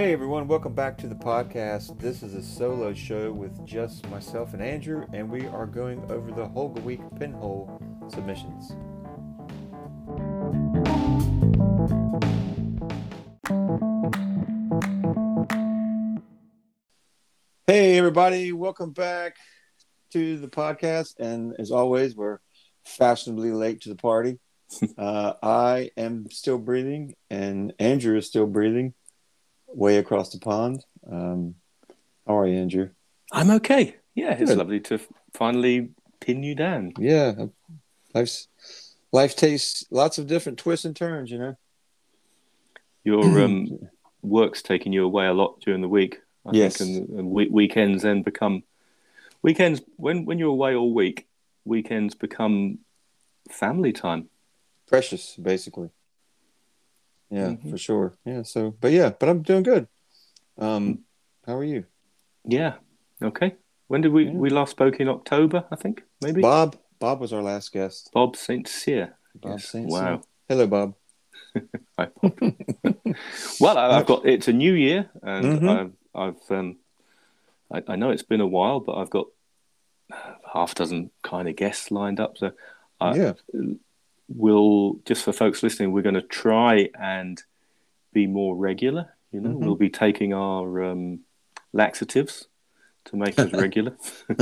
Hey everyone, welcome back to the podcast. This is a solo show with just myself and Andrew, and we are going over the Holga Week pinhole submissions. Hey everybody, welcome back to the podcast, and as always, we're fashionably late to the party. I am still breathing, and Andrew is still breathing. Way across the pond. How are you, Andrew? I'm okay. Yeah, it's Good. lovely to finally pin you down. Yeah, life takes lots of different twists and turns, you know. Your work's taking you away a lot during the week, I Yes. think, and weekends then become weekends when you're away all week. Weekends become family time. Precious, basically. Yeah, for sure. Yeah. But I'm doing good. How are you? Yeah. Okay. When did we last spoke in October? I think maybe. Bob was our last guest. Bob St. Cyr. Bob St. Wow. Cyr. Hello, Bob. Hi, Bob. Well, I've got. It's a new year, and I know it's been a while, but I've got half a dozen kind of guests lined up. So, we'll just for folks listening, we're going to try and be more regular. You know, we'll be taking our laxatives to make us regular,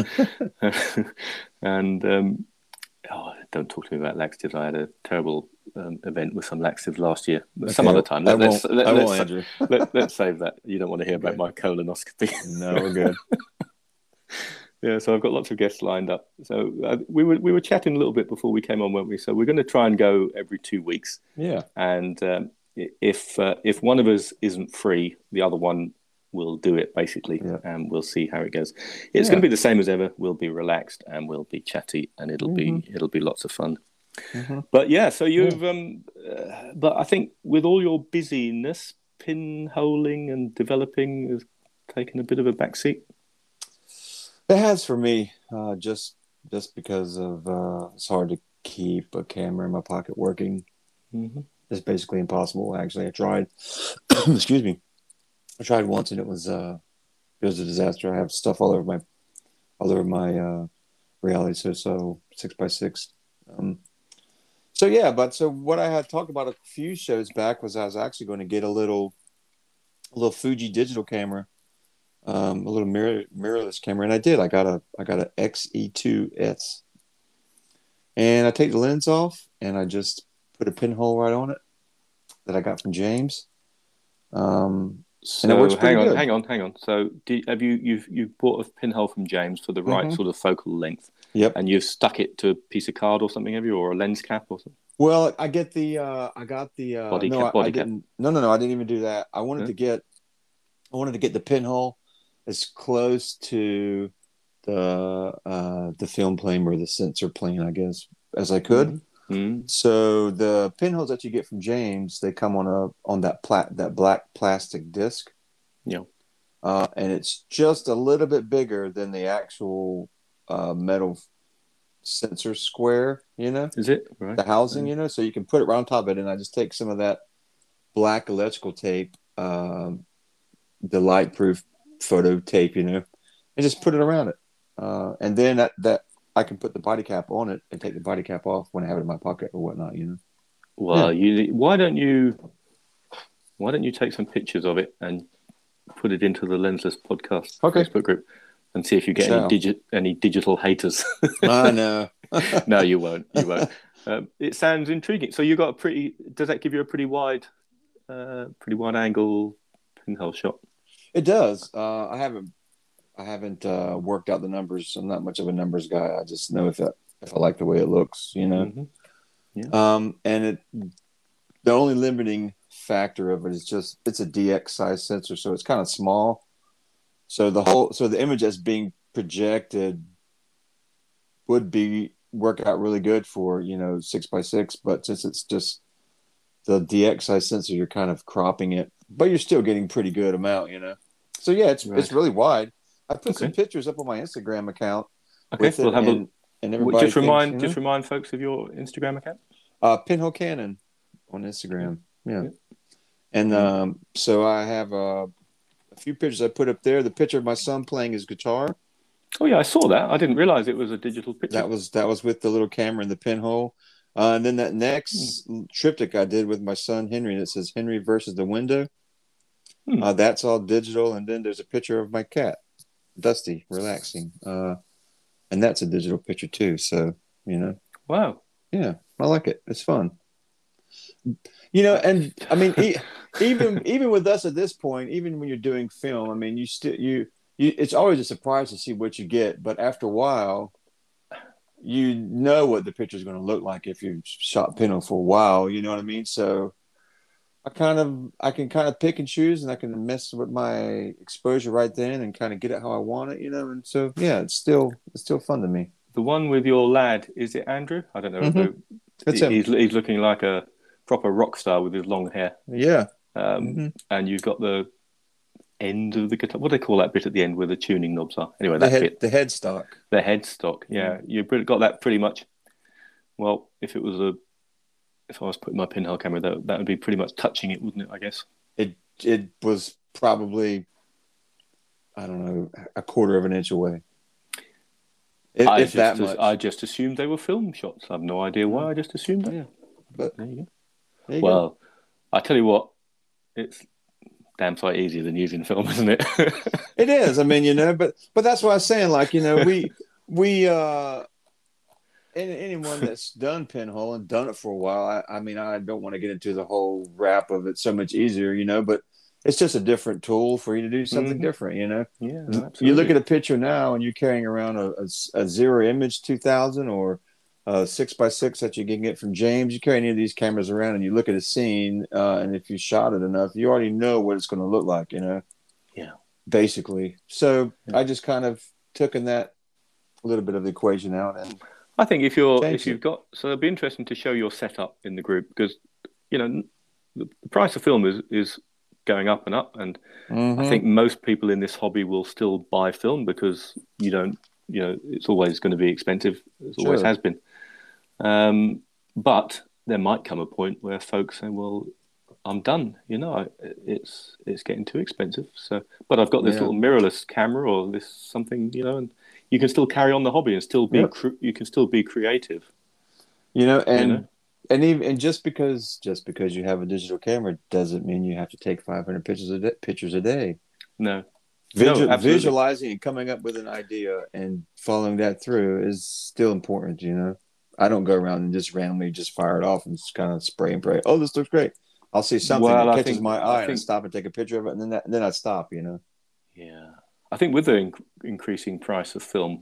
and don't talk to me about laxatives. I had a terrible event with some laxatives last year. Some other time. Let's save that. You don't want to hear about my colonoscopy. No, we're good. Yeah, so I've got lots of guests lined up. So we were chatting a little bit before we came on, weren't we? So we're going to try and go every 2 weeks. Yeah. And if one of us isn't free, the other one will do it basically, and we'll see how it goes. It's going to be the same as ever. We'll be relaxed and we'll be chatty, and it'll be lots of fun. But yeah, so you've but I think with all your busyness, pinholing and developing has taken a bit of a backseat. It has for me, just because of it's hard to keep a camera in my pocket working. It's basically impossible. Actually, I tried. Excuse me. I tried once and it was a disaster. I have stuff all over my reality. So 6x6. So what I had talked about a few shows back was I was actually going to get a little Fuji digital camera. A little mirrorless camera, and I did. I got a XE2S, and I take the lens off, and I just put a pinhole right on it that I got from James. So and it works hang good. on. So have you've bought a pinhole from James for the right sort of focal length? Yep. And you've stuck it to a piece of card or something, have you, or a lens cap or something? Well, I got the body cap. I didn't even do that. I wanted to get the pinhole as close to the film plane or the sensor plane, I guess, as I could. So the pinholes that you get from James, they come on that black plastic disc. Yeah. And it's just a little bit bigger than the actual metal sensor square, you know? Is it? Right. The housing, you know? So you can put it right on top of it, and I just take some of that black electrical tape, the light-proof photo tape, you know, and just put it around it. And then that I can put the body cap on it and take the body cap off when I have it in my pocket or whatnot, you know. Well, why don't you take some pictures of it and put it into the Lensless Podcast Facebook group and see if you get any digital haters. I know. No, you won't. It sounds intriguing. So you got does that give you a pretty wide angle pinhole shot? It does. I haven't worked out the numbers. I'm not much of a numbers guy. I just know if I like the way it looks, you know. And the only limiting factor of it is just it's a DX size sensor, so it's kind of small. So the image that's being projected would work out really good for 6x6, but since it's just the DX size sensor, you're kind of cropping it, but you're still getting pretty good amount, you know. So yeah, it's really wide. I put some pictures up on my Instagram account. Okay, we'll have and everybody just remind folks of your Instagram account. Pinhole Cannon on Instagram. Yeah. And so I have few pictures I put up there. The picture of my son playing his guitar. Oh yeah, I saw that. I didn't realize it was a digital picture. That was with the little camera and the pinhole. And then that next triptych I did with my son Henry, and it says Henry versus the window. That's all digital. And then there's a picture of my cat, Dusty, relaxing. And that's a digital picture too. So, Wow. Yeah, I like it. It's fun. And I mean, even with us at this point, even when you're doing film, I mean, it's always a surprise to see what you get. But after a while, you know what the picture is going to look like if you've shot pinhole for a while. You know what I mean? So I can kind of pick and choose, and I can mess with my exposure right then and kind of get it how I want it. And so yeah, it's still fun to me. The one with your lad, is it Andrew? I don't know. Mm-hmm. That's him. He's looking like a proper rock star with his long hair. Yeah. And you've got the end of the guitar. What do they call that bit at the end where the tuning knobs are? Anyway, the headstock. The headstock. Yeah, you've got that pretty much. Well, if I was putting my pinhole camera, that would be pretty much touching it, wouldn't it? I guess it was probably, I don't know, a quarter of an inch away. I just assumed they were film shots. I have no idea why. I just assumed that. Yeah, but there you go. Well, I tell you what, it's damn sight easier than using film, isn't it? It is. I mean, but that's what I was saying. Like, we anyone that's done pinhole and done it for a while. I mean, I don't want to get into the whole rap of it's so much easier, but it's just a different tool for you to do something different. Yeah, absolutely. You look at a picture now and you're carrying around a zero image 2000 or a 6x6 that you can get from James. You carry any of these cameras around and you look at a scene, and if you shot it enough, you already know what it's going to look like. Yeah, basically. So I just kind of took that a little bit of the equation out, and I think so it'd be interesting to show your setup in the group, because the price of film is going up and up, and I think most people in this hobby will still buy film because it's always going to be expensive, as always has been. But there might come a point where folks say, well, I'm done, it's getting too expensive. So, but I've got this little mirrorless camera or this something, and you can still carry on the hobby and still be you can still be creative. And even just because you have a digital camera doesn't mean you have to take 500 pictures a day. No. Visualizing and coming up with an idea and following that through is still important. I don't go around and just randomly just fire it off and just kind of spray and pray. Oh, this looks great. I'll see something that catches my eye and I stop and take a picture of it, and then I stop. Yeah, I think with the increasing price of film,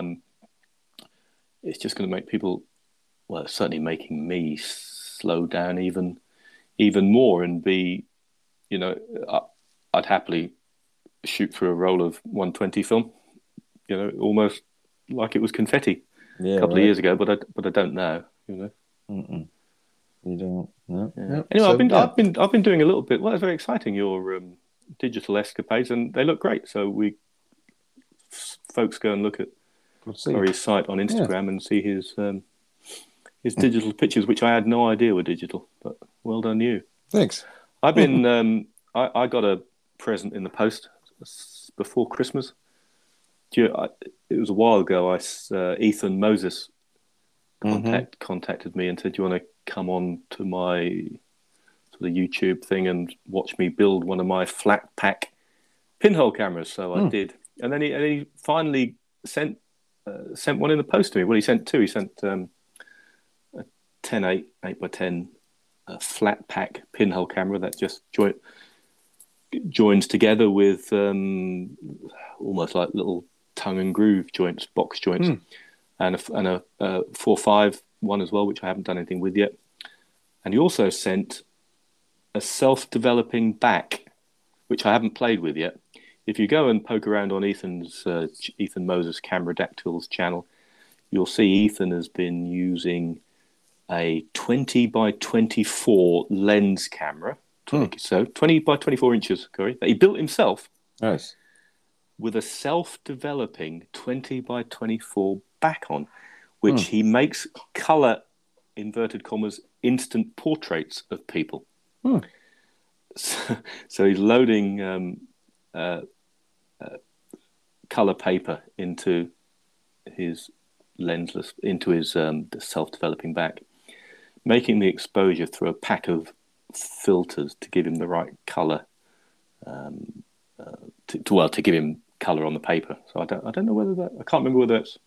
it's just going to make people. Well, it's certainly making me slow down even more and be, I'd happily shoot through a roll of 120 film, almost like it was confetti a couple of years ago, but I don't know, Mm-mm. You don't. No. Yeah. Nope. Anyway, I've been doing a little bit. Well, it's very exciting, your digital escapades, and they look great. So folks go and look at Corey's site on Instagram and see his digital pictures, which I had no idea were digital. But well done, you. Thanks. I've been. I got a present in the post before Christmas. It was a while ago. Ethan Moses contacted me and said, "Do you want to come on to my sort of YouTube thing and watch me build one of my flat pack pinhole cameras?" So I did, and then he finally sent one in the post to me. Well, he sent two. He sent a 10-8 8x10 flat pack pinhole camera that just joins together with almost like little tongue and groove joints, box joints, and a 4.5 one as well, which I haven't done anything with yet. And he also sent a self-developing back, which I haven't played with yet. If you go and poke around on Ethan Moses Cameradactyl's channel, you'll see Ethan has been using a 20 by 24 lens camera. So 20 by 24 inches, Corey, that he built himself. Nice. With a self-developing 20 by 24 back on, which he makes color, inverted commas, instant portraits of people. So he's loading uh, color paper into his lensless, into his self-developing back, making the exposure through a pack of filters to give him the right color, to give him color on the paper. So I don't know whether that, I can't remember whether it's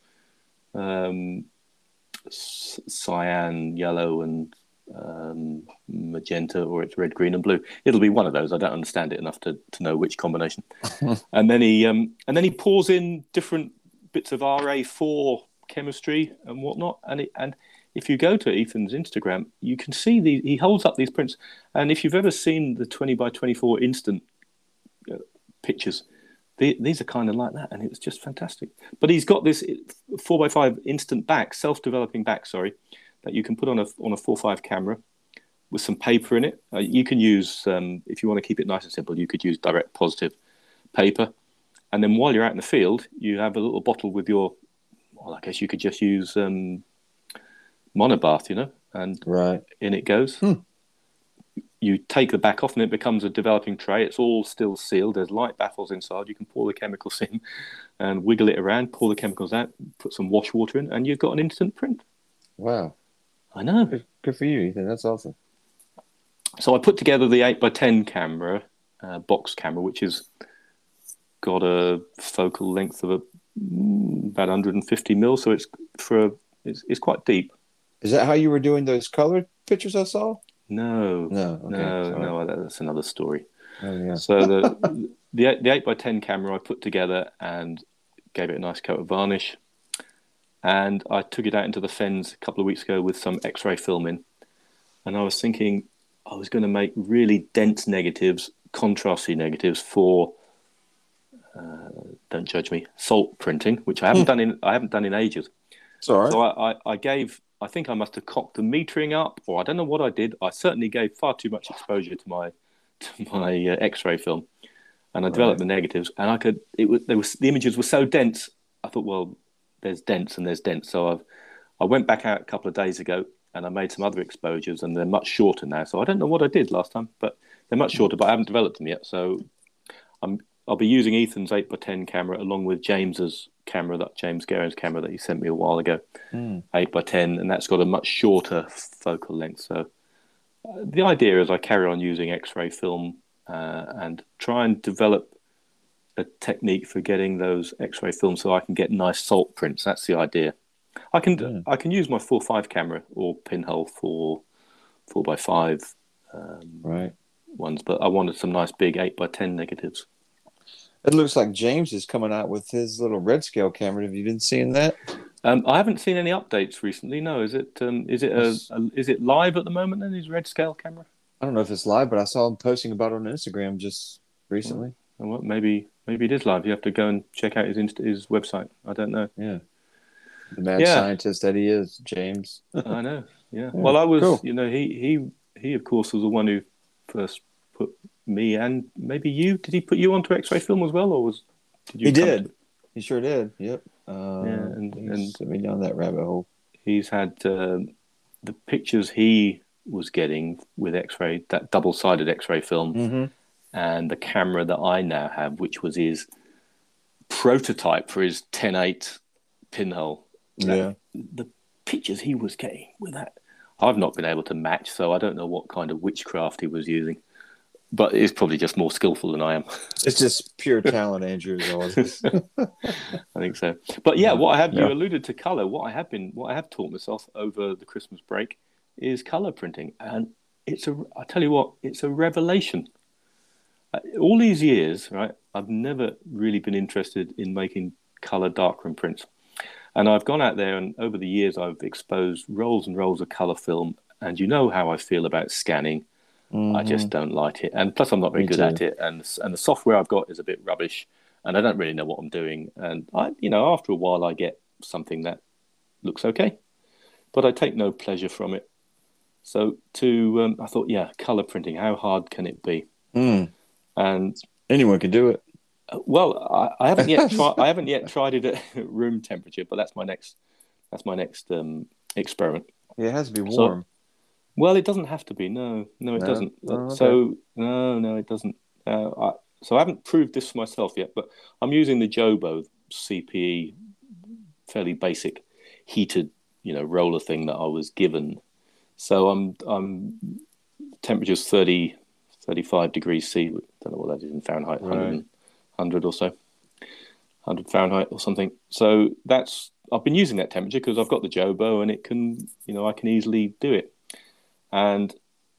cyan, yellow, and magenta, or it's red, green, and blue. It'll be one of those. I don't understand it enough to know which combination. and then he pours in different bits of RA4 chemistry and whatnot. And if you go to Ethan's Instagram, you can see he holds up these prints. And if you've ever seen the 20 by 24 instant pictures, these are kind of like that, and it's just fantastic. But he's got this 4x5 instant back, self-developing back, that you can put on a 4.5 camera with some paper in it. You can use, if you want to keep it nice and simple, you could use direct positive paper. And then while you're out in the field, you have a little bottle with your, well, I guess you could just use monobath, and right. In it goes. You take the back off and it becomes a developing tray. It's all still sealed. There's light baffles inside. You can pour the chemicals in and wiggle it around, pour the chemicals out, put some wash water in, and you've got an instant print. Wow. I know. Good for you, Ethan. That's awesome. So I put together the 8x10 camera, box camera, which has got a focal length of about 150 mil. So it's quite deep. Is that how you were doing those colored pictures I saw? No, Okay. That's another story. Oh, yeah. So the 8x10 camera I put together and gave it a nice coat of varnish, and I took it out into the fens a couple of weeks ago with some X-ray film in, and I was thinking I was going to make really dense negatives, contrasty negatives for don't judge me, salt printing, which I haven't done in ages. It's all right. So I think I must have cocked the metering up, or I don't know what I did. I certainly gave far too much exposure to my X-ray film, and I developed the negatives. And the images were so dense. I thought, well, there's dense and there's dense. So I went back out a couple of days ago and I made some other exposures, and they're much shorter now. So I don't know what I did last time, but they're much shorter. But I haven't developed them yet. So I'll be using Ethan's 8x10 camera along with James's camera, James Guerin's camera that he sent me a while ago, 8x10, and that's got a much shorter focal length. So the idea is I carry on using X-ray film and try and develop a technique for getting those X-ray films so I can get nice salt prints. That's the idea. I can use my 4.5 camera or pinhole for 4x5 ones, but I wanted some nice big 8x10 negatives. It looks like James is coming out with his little red scale camera. Have you been seeing that? I haven't seen any updates recently. No, is it live at the moment? Then his red scale camera. I don't know if it's live, but I saw him posting about it on Instagram just recently. Well, maybe it is live. You have to go and check out his website. I don't know. Yeah, the mad scientist that he is, James. I know. Yeah. Well, I was. Cool. He of course was the one who first put me and maybe you. Did he put you onto X-ray film as well, or did you? He did. He sure did. Yep. And sent me down that rabbit hole. He's had the pictures he was getting with X-ray, that double-sided X-ray film, and the camera that I now have, which was his prototype for his 10-8 pinhole. The pictures he was getting with that, I've not been able to match, so I don't know what kind of witchcraft he was using. But he's probably just more skillful than I am. It's just pure talent, Andrew. I think so. But yeah, you alluded to color. What I have taught myself over the Christmas break is color printing, and I tell you what, it's a revelation. All these years, right, I've never really been interested in making color darkroom prints, and I've gone out there, and over the years, I've exposed rolls and rolls of color film, and you know how I feel about scanning. I just don't like it, and plus I'm not very good at it, and the software I've got is a bit rubbish, and I don't really know what I'm doing. And after a while, I get something that looks okay, but I take no pleasure from it. So I thought, color printing, how hard can it be? And anyone can do it. Well, I haven't yet tried. I haven't yet tried it at room temperature, but that's my next experiment. Yeah, it has to be warm. Well, it doesn't have to be. No, it doesn't. Oh, okay. So no, it doesn't. So I haven't proved this for myself yet, but I'm using the Jobo CPE, fairly basic heated, roller thing that I was given. So I'm temperature's 30, 35 degrees C. Don't know what that is in Fahrenheit, right. 100 or so, 100 Fahrenheit or something. So I've been using that temperature because I've got the Jobo and it can, I can easily do it. And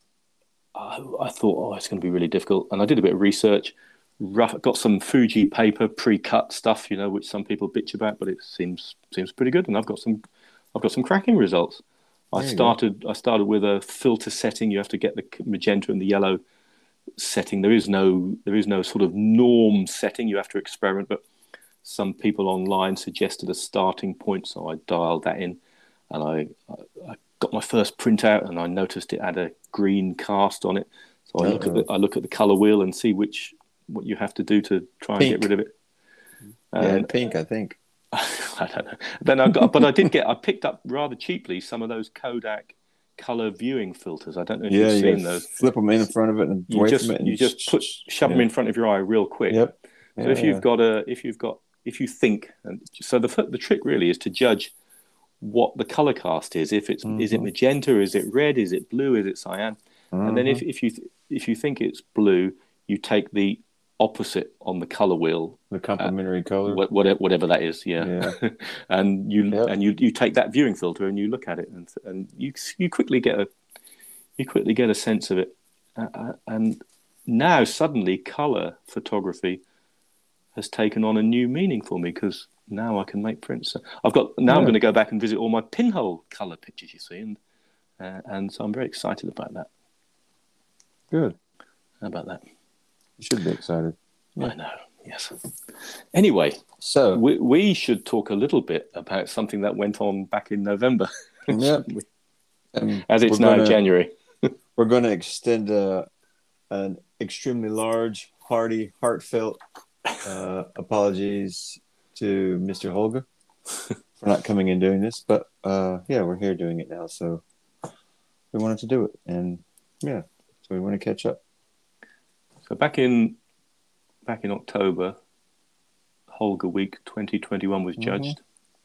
I thought, it's going to be really difficult. And I did a bit of research. Got some Fuji paper, pre-cut stuff, which some people bitch about, but it seems pretty good. And I've got some cracking results. I started with a filter setting. You have to get the magenta and the yellow setting. There is no sort of norm setting. You have to experiment, but some people online suggested a starting point, so I dialed that in, and I got my first printout, and I noticed it had a green cast on it. So I look at the color wheel and see what you have to do to try and get rid of it. Pink, I think. I don't know. Then I picked up rather cheaply some of those Kodak color viewing filters. I don't know if you've seen those. Flip them in front of it and away from it. You just shove them in front of your eye real quick. Yep. So if you think, and so the trick really is to judge what the color cast is. If it's is it magenta, is it red, is it blue, is it cyan? And then if you think it's blue, you take the opposite on the color wheel, the complementary color, whatever that is, and you take that viewing filter and you look at it, and you quickly get a sense of it, and now suddenly color photography has taken on a new meaning for me, because now I can make prints. I'm going to go back and visit all my pinhole color pictures, you see, and so I'm very excited about that. Good. How about that? You should be excited. Yeah. I know, yes. Anyway, so we should talk a little bit about something that went on back in November. Yeah. As it's now January. We're going to extend an extremely large, hearty, heartfelt apologies to Mr. Holger for not coming and doing this. But we're here doing it now, so we wanted to do it. And so we want to catch up. So back in October, Holger Week 2021 was judged,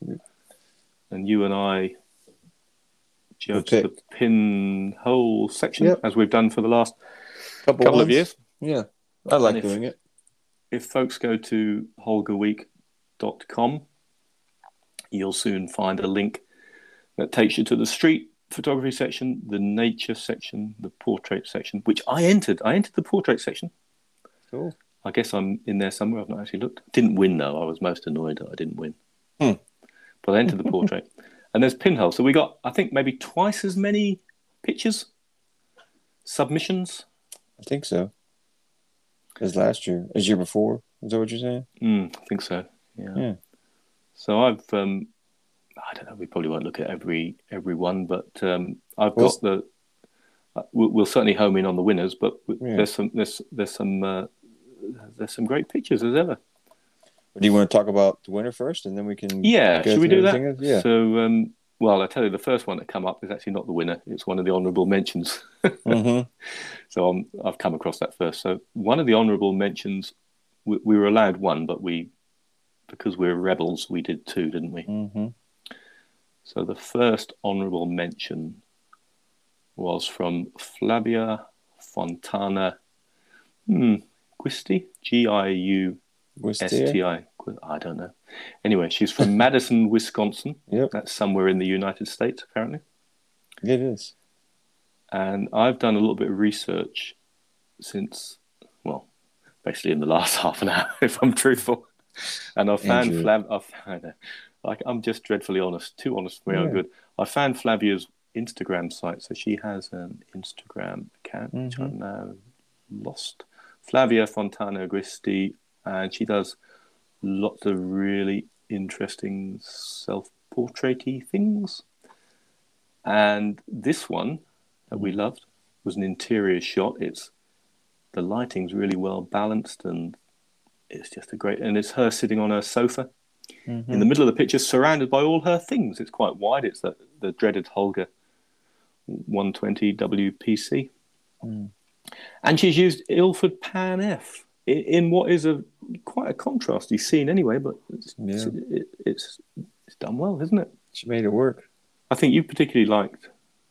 and you and I judged the pinhole section, as we've done for the last couple of years. Yeah, I like doing it. If folks go to holgerweek.com, you'll soon find a link that takes you to the street photography section, the nature section, the portrait section, which I entered. I entered the portrait section. Cool. I guess I'm in there somewhere. I've not actually looked. Didn't win, though. I was most annoyed that I didn't win. But I entered the portrait. And there's pinhole. So we got, I think, maybe twice as many pictures, submissions. I think so. As last year. As year before. Is that what you're saying? I think so. Yeah. So I've... I don't know. We probably won't look at every one, but I've got the. We'll certainly home in on the winners, but there's some great pictures as ever. Do you want to talk about the winner first, and then we can? Yeah, should we do that? Yeah. So, I tell you, the first one that come up is actually not the winner. It's one of the honourable mentions. So I've come across that first. So one of the honourable mentions, we were allowed one, but because we're rebels, we did two, didn't we? So the first honourable mention was from Flavia Fontana Giusti, Giusti. I don't know. Anyway, she's from Madison, Wisconsin. Yep. That's somewhere in the United States, apparently. It is. And I've done a little bit of research since, basically in the last half an hour, if I'm truthful. And I found I'm just dreadfully honest, too honest for my own good. I found Flavia's Instagram site. So she has an Instagram account, which I've now lost. Flavia Fontana Giusti, and she does lots of really interesting self-portrait-y things. And this one that we loved was an interior shot. The lighting's really well balanced, and it's just and it's her sitting on her sofa in the middle of the picture, surrounded by all her things. It's quite wide. It's the dreaded Holger 120 WPC. And she's used Ilford Pan F in what is quite a contrasty scene anyway. But it's done well, isn't it? She made it work. I think you particularly liked.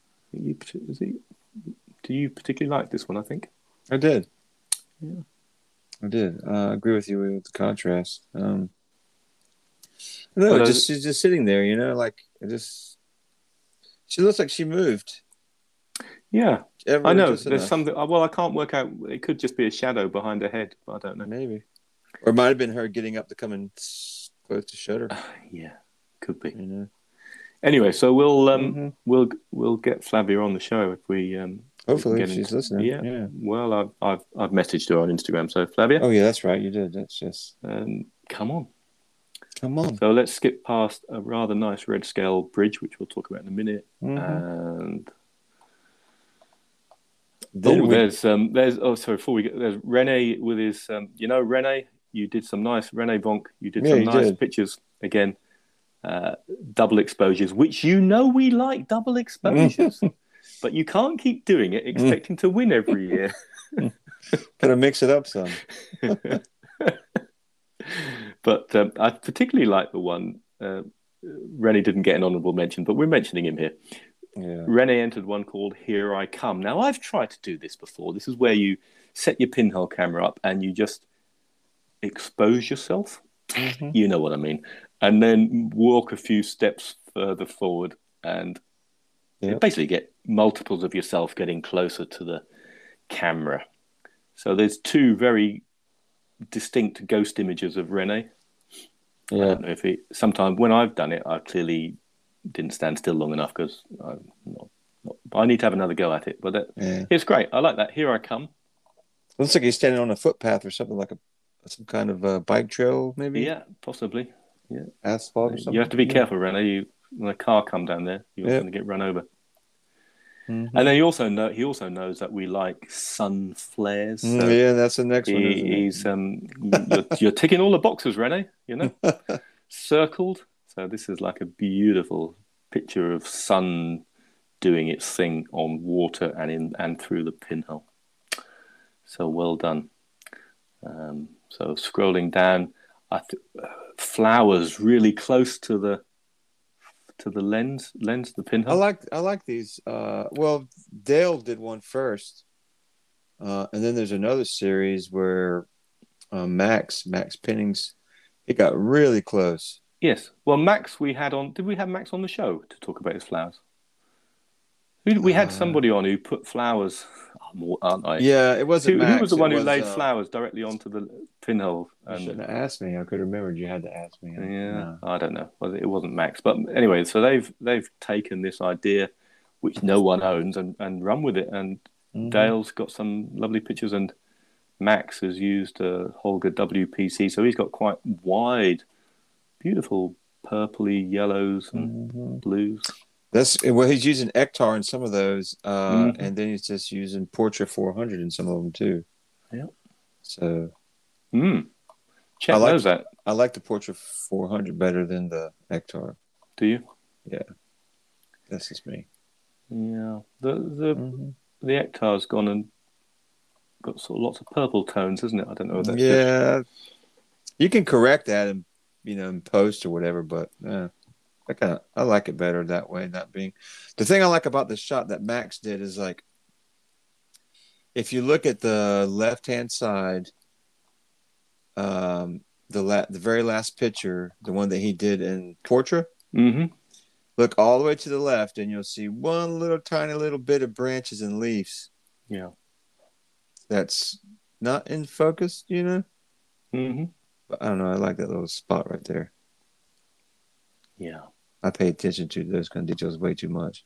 Do you particularly like this one? I think I did. Yeah, I did. I agree with you with the contrast. No, she's just sitting there, like she looks like she moved. Yeah, I know. There's something. Well, I can't work out. It could just be a shadow behind her head. I don't know. Maybe, or it might have been her getting up to come and close the shutter. Yeah, could be. Anyway, so we'll get Flavia on the show if we hopefully she's listening. Yeah. Well, I've messaged her on Instagram. So Flavia. Oh yeah, that's right. You did. That's just. Come on. Come on. So let's skip past a rather nice red scale bridge, which we'll talk about in a minute, and. There's Rene with his, Rene, you did some nice, Rene Vonk, you did some nice pictures again, double exposures, which we like double exposures, but you can't keep doing it expecting to win every year. Gotta mix it up some. But I particularly like the one, Rene didn't get an honourable mention, but we're mentioning him here. Yeah. Rene entered one called Here I Come. Now, I've tried to do this before. This is where you set your pinhole camera up and you just expose yourself. You know what I mean. And then walk a few steps further forward and basically get multiples of yourself getting closer to the camera. So there's two very distinct ghost images of Rene. Yeah. I don't know if sometimes when I've done it, I clearly didn't stand still long enough because I need to have another go at it. But it's great. I like that. Here I come. Looks like he's standing on a footpath or something, like some kind of a bike trail, maybe. Yeah, possibly. Yeah, asphalt or something. You have to be careful, Rene. When a car come down there, you're going to get run over. And then he also knows that we like sun flares. So that's the next one. He's you're ticking all the boxes, Rene. Circled. So this is like a beautiful picture of sun doing its thing on water and through the pinhole. So well done. So scrolling down, flowers really close to the lens, the pinhole. I like these. Well, Dale did one first, and then there's another series where Max Pennings, it got really close. Yes. Well, Max, did we have Max on the show to talk about his flowers? We had somebody on who put flowers, aren't I? Yeah, it wasn't Max. Who was the one who laid flowers directly onto the pinhole? You shouldn't have asked me. I could have remembered. You had to ask me. Yeah, no. I don't know. Well, it wasn't Max. But anyway, so they've taken this idea, which no one owns, and run with it. And Dale's got some lovely pictures, and Max has used a Holga WPC, so he's got quite wide, beautiful purpley yellows and blues. He's using Ektar in some of those, and then he's just using Portra 400 in some of them too. Yeah. So, check those out. I like the Portra 400 better than the Ektar. Do you? Yeah. That's just me. Yeah. The Ektar's gone and got sort of lots of purple tones, isn't it? I don't know. Good. You can correct that in post or whatever, but I like it better that way. Not being the thing I like about the shot that Max did is like, if you look at the left-hand side, the very last picture, the one that he did in Portra, look all the way to the left, and you'll see one little tiny little bit of branches and leaves. Yeah, that's not in focus, But I don't know. I like that little spot right there. Yeah. I pay attention to those kind of details way too much.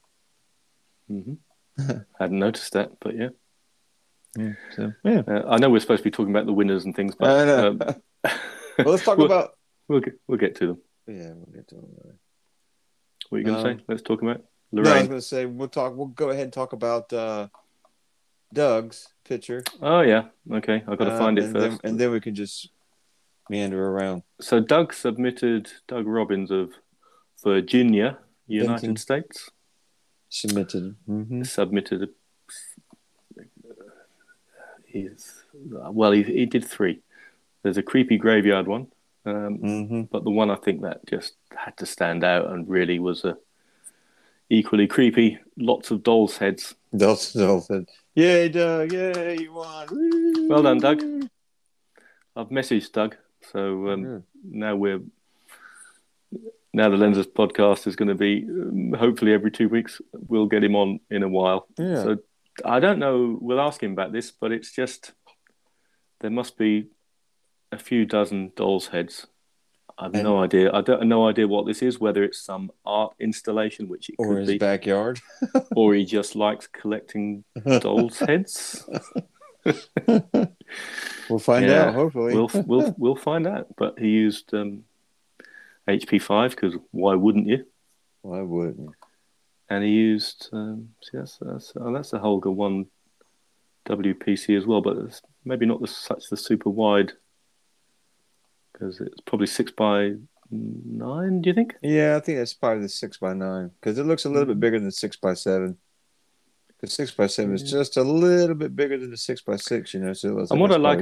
Hadn't noticed that, but yeah. Yeah. I know we're supposed to be talking about the winners and things, but well, let's talk about. We'll get to them. Yeah, we'll get to them. What are you going to say? Let's talk about Lorraine. No, I was going to say we'll go ahead and talk about Doug's picture. Oh yeah, okay. I've got to find it first, and then we can just meander around. So Doug Robbins of Virginia, United States, submitted. Submitted. he did 3. There's a creepy graveyard one, but the one I think that just had to stand out and really was equally creepy. Lots of dolls' heads. Dolls' heads. Yay, Doug! Yay, you won! Woo! Well done, Doug. I've messaged Doug, so now the Lenses podcast is going to be hopefully every 2 weeks. We'll get him on in a while. Yeah. So I don't know. We'll ask him about this, but it's just there must be a few dozen dolls' heads. I've no idea. I don't no idea what this is. Whether it's some art installation, which it could be, or his backyard, or he just likes collecting dolls' heads. We'll find out. Hopefully, we'll find out. But he used HP5 because why wouldn't you? Why wouldn't you? And he used that's a Holga 1 WPC as well, but it's maybe not such the super wide because it's probably 6x9. Do you think? Yeah, I think that's probably the 6x9 because it looks a little bit bigger than 6x7. Because 6x7 is just a little bit bigger than the 6x6, you know. So and what I like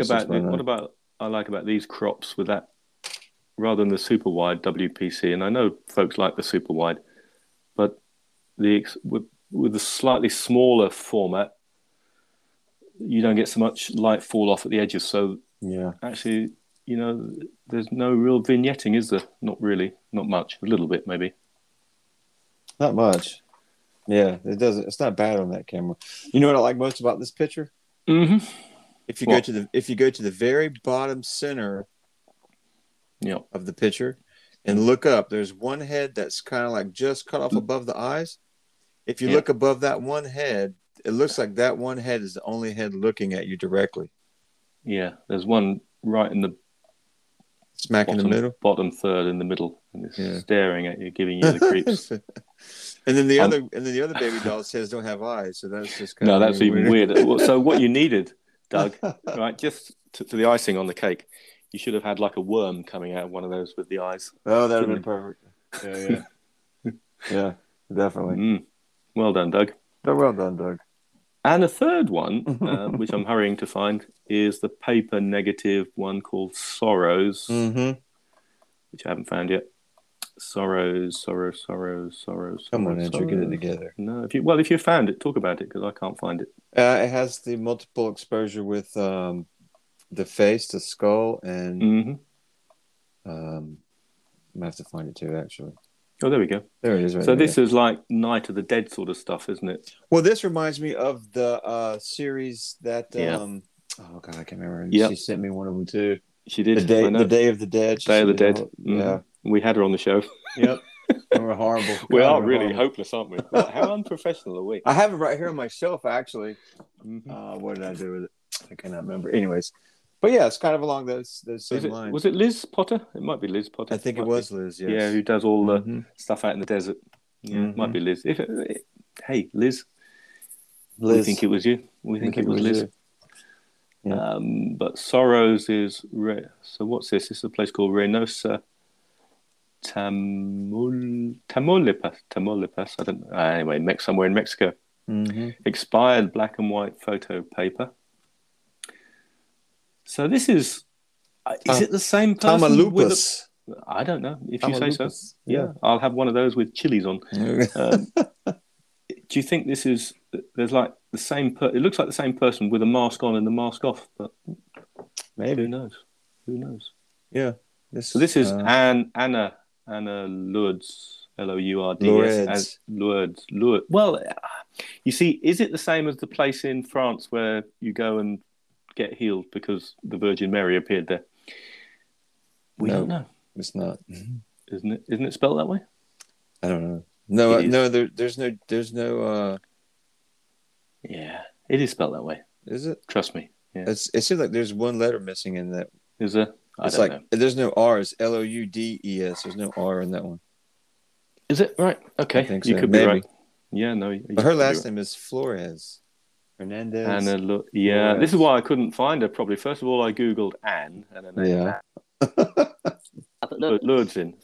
about these crops with that, rather than the super wide WPC, and I know folks like the super wide, but with the slightly smaller format, you don't get so much light fall off at the edges. So actually, you know, there's no real vignetting, is there? Not really, not much. A little bit, maybe. Not much. Yeah, it doesn't. It's not bad on that camera. You know what I like most about this picture? Mm-hmm. If you go to the very bottom center, of the picture, and look up, there's one head that's kind of like just cut off above the eyes. If you look above that one head, it looks like that one head is the only head looking at you directly. Yeah, there's one right in the smack in the middle, bottom third in the middle, and it's staring at you, giving you the creeps. And then the other baby doll's heads don't have eyes, so that's just kind of that's even weird. So what you needed, Doug, right, just for the icing on the cake, you should have had like a worm coming out of one of those with the eyes. Oh, that would have been perfect. Yeah, definitely. Well done, Doug. Well done, Doug. And a third one, which I'm hurrying to find, is the paper negative one called Sorrows, which I haven't found yet. Sorrows. Come on, Andrew, get it together. No, if you found it, talk about it because I can't find it. It has the multiple exposure with the face, the skull, and I have to find it too, actually. Oh, there we go. There it is. Right so this is like Night of the Dead sort of stuff, isn't it? Well, this reminds me of the series that. Oh God, I can't remember. Yep. She sent me one of them too. She did. The Day of the Dead. Day of the Dead. Yeah, we had her on the show. Yep. And we're horrible. We are really hopeless, aren't we? How unprofessional are we? I have it right here on my shelf, actually. What did I do with it? I cannot remember. Anyways, but yeah, it's kind of along those same lines. Was it Liz Potter? It might be Liz Potter. I think it was Liz. Yes. Yeah, who does all the stuff out in the desert? Yeah, it might be Liz. Hey, Liz. We think it was you. We think it was Liz. Yeah. But Sorrows is so. What's this? This is a place called Reynosa, Tamaulipas. I don't know. Anyway, somewhere in Mexico. Expired black and white photo paper. So this is it the same person? Tamaulipas. I don't know. If you say so. Yeah. I'll have one of those with chilies on. Do you think this is? There's like the same. It looks like the same person with a mask on and the mask off, but maybe who knows? Yeah. So this is Anna Lourdes, Lourdes. Lourdes. Well, you see, is it the same as the place in France where you go and get healed because the Virgin Mary appeared there? We don't know. It's not. Isn't it? Isn't it spelled that way? I don't know. No. There's no. Yeah, it is spelled that way. Is it? Trust me. Yeah. It seems like there's one letter missing in that. Is there? I don't know. There's no R. It's Loudes. There's no R in that one. Is it right? Okay, I think so. You could be right. Yeah, no. But her last name is Flores. Hernandez. Flores. This is why I couldn't find her. Probably first of all, I googled Anne and her name. I put Lourdes in.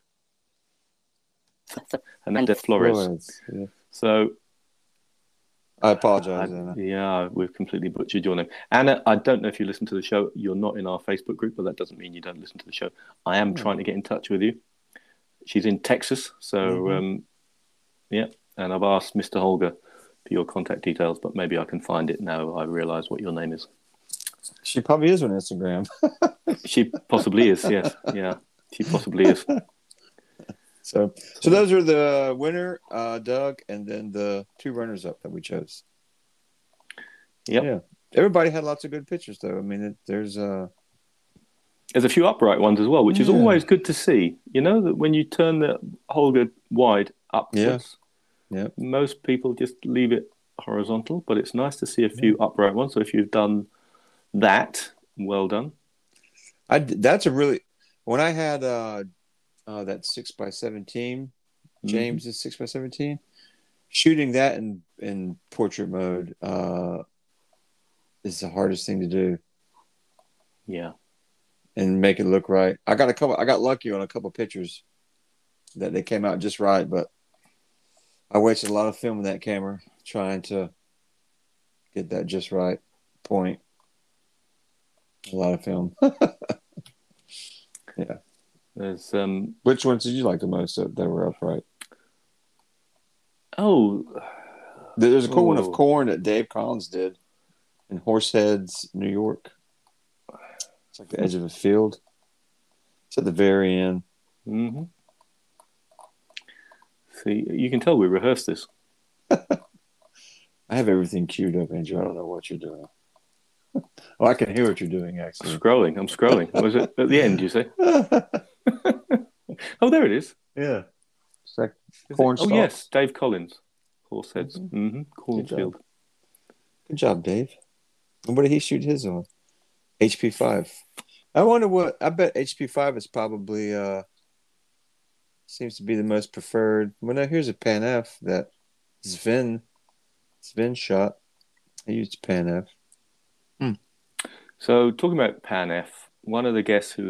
Hernandez Flores. Yeah. So I apologize, Anna. Yeah, we've completely butchered your name. Anna, I don't know if you listen to the show. You're not in our Facebook group, but that doesn't mean you don't listen to the show. I am trying to get in touch with you. She's in Texas, so yeah. And I've asked Mr. Holger for your contact details, but maybe I can find it now I realise what your name is. She probably is on Instagram. She possibly is, yes. Yeah, she possibly is. So those are the winner, Doug, and then the two runners-up that we chose. Yep. Yeah. Everybody had lots of good pictures, though. I mean, there's a few upright ones as well, which is always good to see. You know, that when you turn the Holger wide upwards, most people just leave it horizontal, but it's nice to see a few upright ones. So if you've done that, well done. That's a really... When I had that 6x17, James is 6x17, shooting that in portrait mode is the hardest thing to do. Yeah. And make it look right. I got lucky on a couple pictures that they came out just right, but I wasted a lot of film with that camera trying to get that just right point. A lot of film. Yeah. There's which ones did you like the most that were upright? Oh, there's a cool one of corn that Dave Collins did in Horseheads, New York. It's like the edge of a field. It's at the very end. Mm-hmm. See, you can tell we rehearsed this. I have everything queued up, Andrew. I don't know what you're doing. Oh, I can hear what you're doing, actually. I'm scrolling. Was it at the end, you say? Oh, there it is. Yeah. It's like corn stalks. Oh, yes, Dave Collins. Horseheads. Cornfield. Good job, Dave. And what did he shoot his on? HP5. I wonder what... I bet HP5 is probably... seems to be the most preferred. Well, now here's a Pan F that Sven shot. He used Pan F. So talking about Pan F, one of the guests who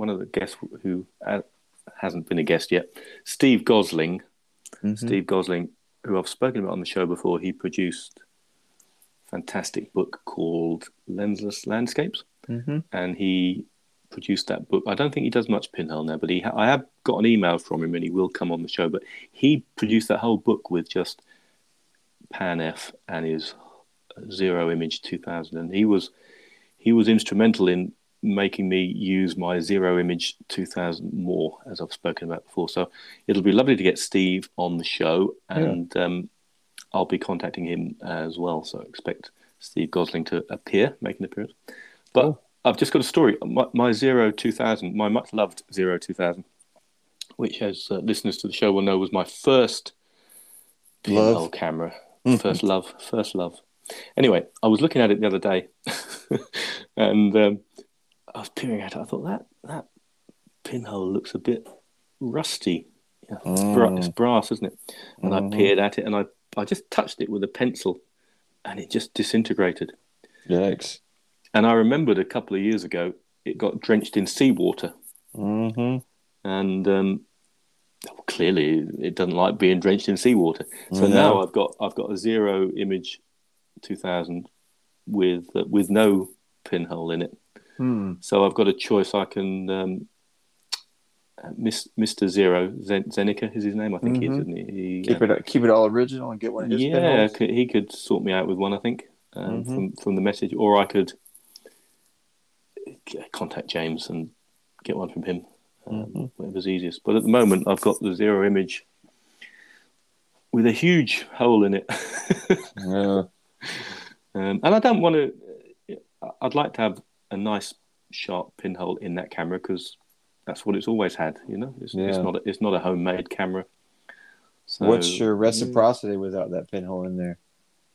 hasn't been a guest yet, Steve Gosling. Steve Gosling, who I've spoken about on the show before, he produced a fantastic book called Lensless Landscapes, and he produced that book. I don't think he does much pinhole now, but I have got an email from him, and he will come on the show. But he produced that whole book with just Pan F and his Zero Image 2000, and he was instrumental in making me use my Zero Image 2000 more, as I've spoken about before. So it'll be lovely to get Steve on the show, and I'll be contacting him as well. So expect Steve Gosling to make an appearance. But I've just got a story. My Zero 2000, my much loved Zero 2000, which, as listeners to the show will know, was my first pinhole camera. First love. Anyway, I was looking at it the other day, and I was peering at it. I thought that pinhole looks a bit rusty. Yeah, it's brass, isn't it? And I peered at it, and I just touched it with a pencil, and it just disintegrated. Yikes! And I remembered a couple of years ago, it got drenched in seawater, and clearly it doesn't like being drenched in seawater. So now I've got a Zero Image 2000 with no pinhole in it. So I've got a choice. I can Mr. Zero Zenica is his name, I think he is, isn't he? Keep it all original and get one of his pinholes. Yeah, he could sort me out with one, I think, from the message, or I could contact James and get one from him. Whatever's easiest. But at the moment, I've got the Zero Image with a huge hole in it. And I don't want to. I'd like to have a nice sharp pinhole in that camera because that's what it's always had. You know, it's not a homemade camera. So, what's your reciprocity without that pinhole in there?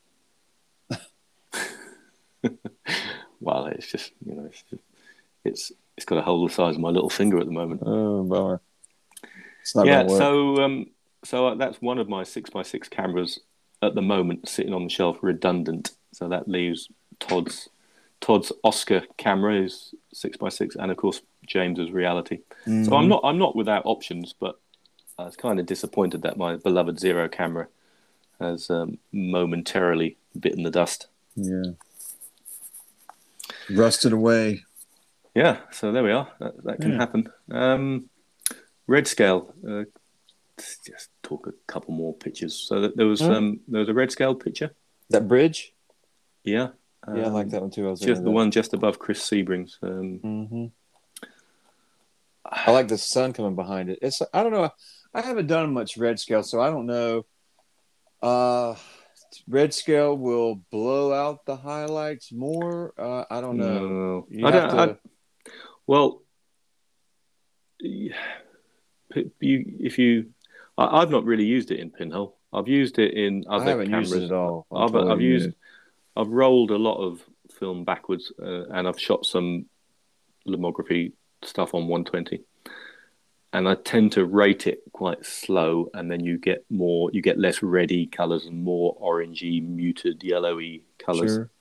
Well, it's just it's got a hole the size of my little finger at the moment. Oh, bummer. It's not gonna work. So that's one of my 6x6 cameras at the moment sitting on the shelf, redundant. So that leaves Todd's Oscar camera is 6x6, and of course James's Reality. So I'm not without options, but I was kind of disappointed that my beloved Zero camera has momentarily bitten the dust. Yeah. Rusted away. Yeah, so there we are. That can happen. Red scale. Just talk a couple more pictures. So there was a red scale picture. That bridge? Yeah. Yeah, I like that one too. Just the one just above Chris Sebring's. I like the sun coming behind it. I don't know. I haven't done much red scale, so I don't know. Red scale will blow out the highlights more. I don't know. No. Well, I've not really used it in Pinhole. I've used it in other cameras. I haven't used it at all. I've rolled a lot of film backwards, and I've shot some lomography stuff on 120. And I tend to rate it quite slow, and then you get less reddy colours and more orangey, muted, yellowy colours. Sure.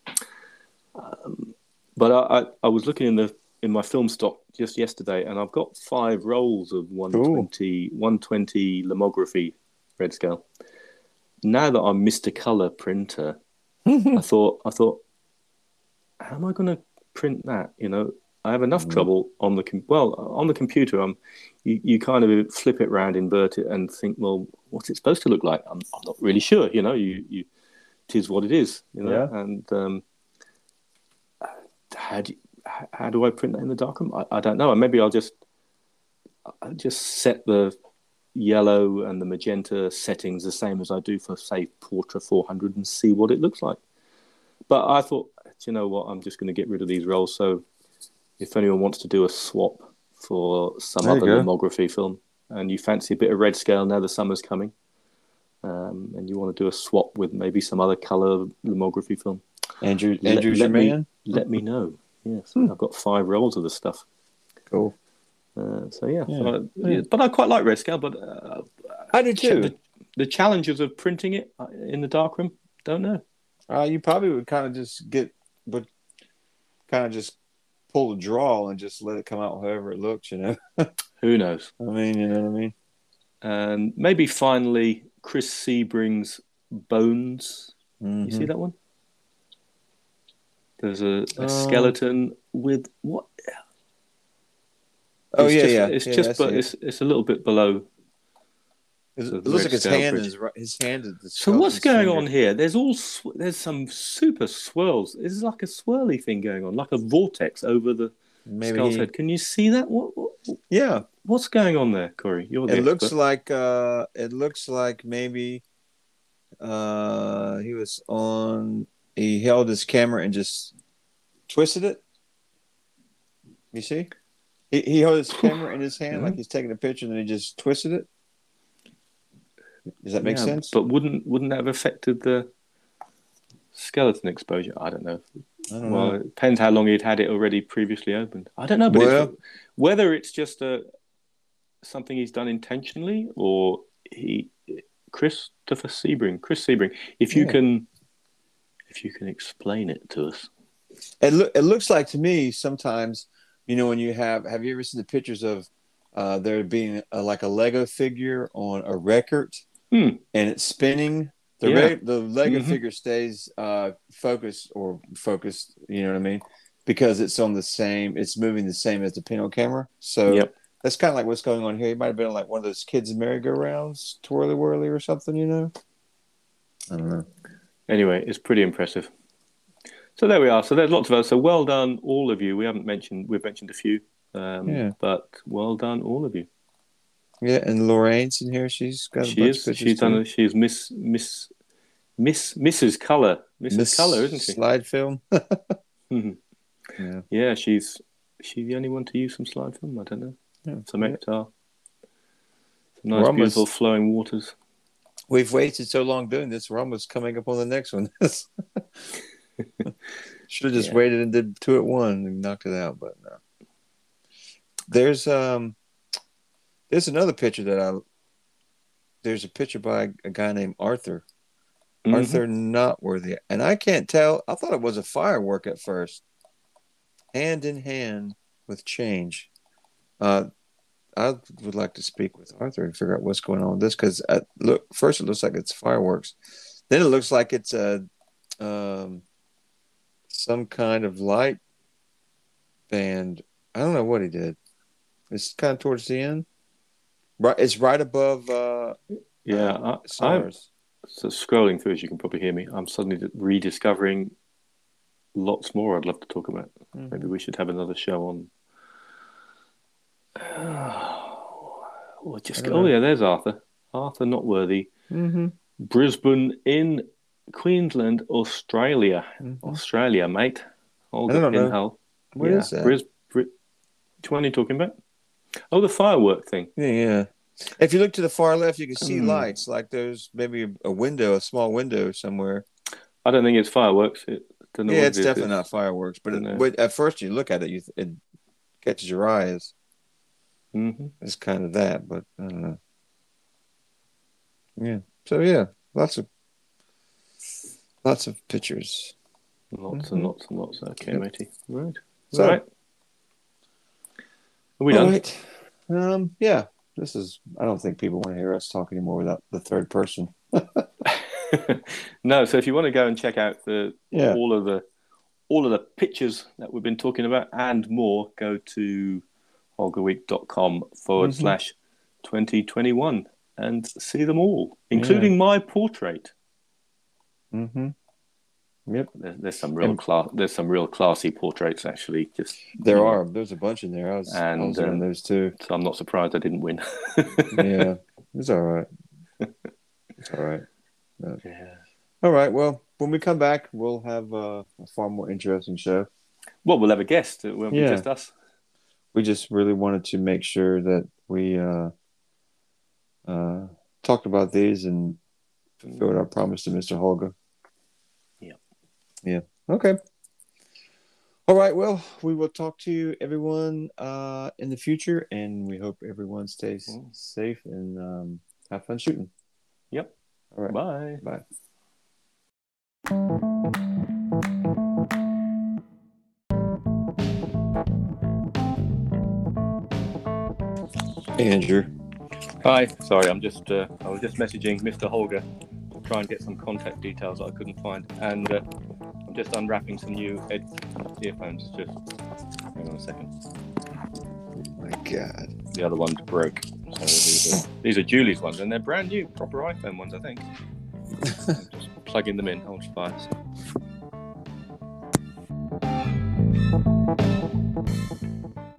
But I was looking in my film stock just yesterday, and I've got 5 rolls of 120 lomography red scale. Now that I'm Mr. Colour printer, I thought, how am I going to print that? I have enough trouble on the computer. You kind of flip it around, invert it, and think, well, what's it supposed to look like? I'm not really sure. It is what it is. And how do I print that in the darkroom? I don't know. Maybe I'll just set the yellow and the magenta settings the same as I do for, say, Portra 400 and see what it looks like. But I thought, you know what? I'm just going to get rid of these rolls. So if anyone wants to do a swap for some other lomography film, and you fancy a bit of red scale now the summer's coming, and you want to do a swap with maybe some other colour lomography film, Andrew's your man. Let me know. Yes, I've got 5 rolls of this stuff. Cool. But I quite like red scale. But I do too. The challenges of printing it in the darkroom, don't know. You probably would kind of just pull the draw and just let it come out however it looks, Who knows? I mean, you know what I mean? And maybe finally, Chris Sebring's Bones. You see that one? There's a skeleton with what? It's a little bit below. It looks like his hand is the So what's going on here? There's some super swirls. It's like a swirly thing going on, like a vortex over the skull's head. Can you see that? What? Yeah. What's going on there, Corey? You're the expert. It looks like maybe he held his camera and just twisted it. You see? He held his camera in his hand like he's taking a picture, and then he just twisted it. Does that make sense? But wouldn't that have affected the skeleton exposure? I don't know. It depends how long he'd had it already previously opened. I don't know, but whether it's just something he's done intentionally, or Chris Sebring. If you can explain it to us. It looks like to me sometimes, when you have you ever seen the pictures of there being like a Lego figure on a record and it's spinning? The Lego figure stays focused, you know what I mean? Because it's moving the same as the Pinhole camera. So that's kind of like what's going on here. He might have been on like one of those kids' merry-go-rounds, twirly whirly or something, I don't know. Anyway, it's pretty impressive. So there we are. So there's lots of us. So well done, all of you. We've mentioned a few, but well done, all of you. Yeah, and Lorraine's in here. She's got a bunch of pictures. She's Mrs. Colour. Mrs. Colour, isn't she? Slide film. Yeah, she's the only one to use some slide film. I don't know. Yeah. Some Ektar. Some nice, beautiful flowing waters. We've waited so long doing this. We're almost coming up on the next one. Should have just waited and did 2 at 1 and knocked it out, but no. There's another picture there's a picture by a guy named Arthur. Arthur Notworthy. And I can't tell. I thought it was a firework at first. Hand in hand with change. I would like to speak with Arthur and figure out what's going on with this, because first it looks like it's fireworks. Then it looks like it's a some kind of light band. I don't know what he did. It's kind of towards the end. Right, it's right above. SARS. So scrolling through, as you can probably hear me, I'm suddenly rediscovering lots more I'd love to talk about. Mm-hmm. Maybe we should have another show on. There's Arthur. Arthur Notworthy. Mm-hmm. Brisbane in Queensland, Australia. Mm-hmm. Australia, mate. Olga Pinhole. What is that? Which one are you talking about? Oh, the firework thing. Yeah. If you look to the far left, you can see lights. Like there's maybe a small window somewhere. I don't think it's fireworks. It's definitely not fireworks. But at first you look at it, it catches your eyes. Mm-hmm. It's kind of that, but I don't know. Yeah. So yeah, lots of pictures. Lots and lots and lots. Okay, matey. Right. So, right. Are we done? Right. Yeah. This is. I don't think people want to hear us talk anymore without the third person. No. So if you want to go and check out all of the pictures that we've been talking about and more, go to holgerweek.com/2021 and see them all, including my portrait. Mm-hmm. Yep. There's some real classy portraits actually. There's a bunch in there. I was in those too. So I'm not surprised I didn't win. Yeah, it's all right. It's all right. Yeah. All right. Well, when we come back, we'll have a far more interesting show. Well, we'll have a guest. It won't be just us. We just really wanted to make sure that we talked about these and fulfilled our promise to Mr. Holger. Yeah. Okay. All right. Well, we will talk to you, everyone, in the future, and we hope everyone stays safe and have fun shooting. Yep. All right. Bye. Bye. Hey, Andrew. Hi. Sorry, I was just messaging Mr. Holger to try and get some contact details that I couldn't find, and I'm just unwrapping some new earphones. Just hang on a second. Oh my God. The other ones broke. So these are Julie's ones, and they're brand new, proper iPhone ones, I think. I'm just plugging them in. Hold fire.